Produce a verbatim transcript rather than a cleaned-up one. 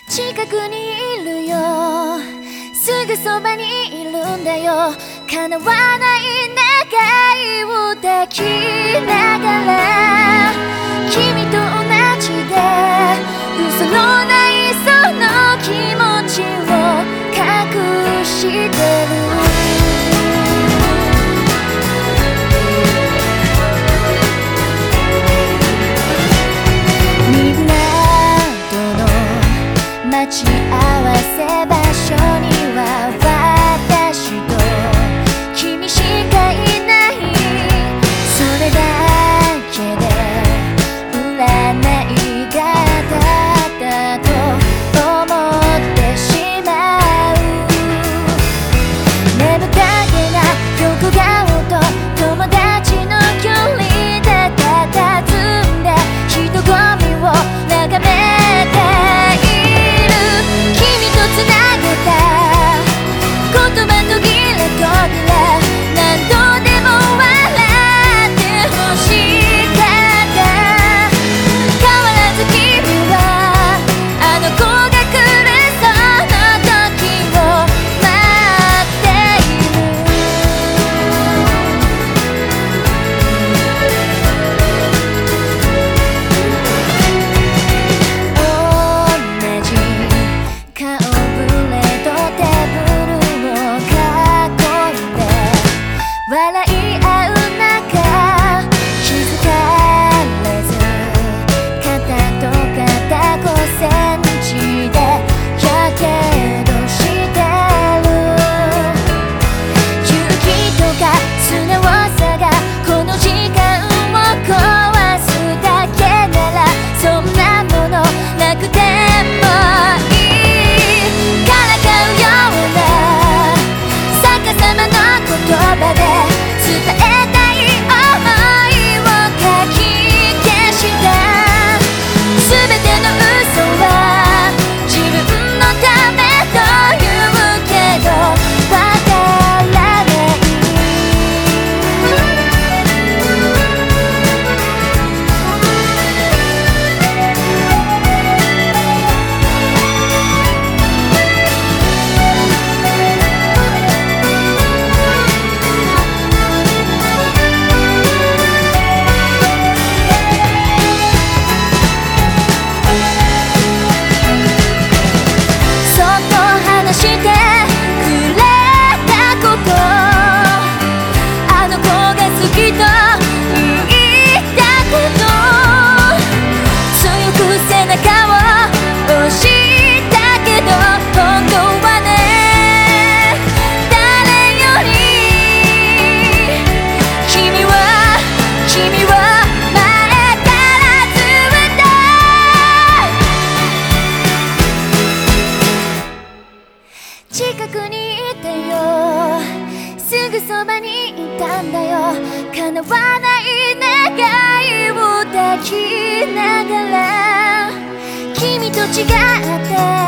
近くにいるよ、すぐそばにいるんだよ。叶わない願いを抱きながら、君と同じで嘘のないその気持ちを隠してる。待ち合わせ場所には私と君しかいない。それだけで占いが当たったと思ってしまう。眠たげな横顔と友達の距離で佇んで人混みを眺めて近くにいてよ、すぐそばにいたんだよ。叶わない願いを抱きながら、君と違って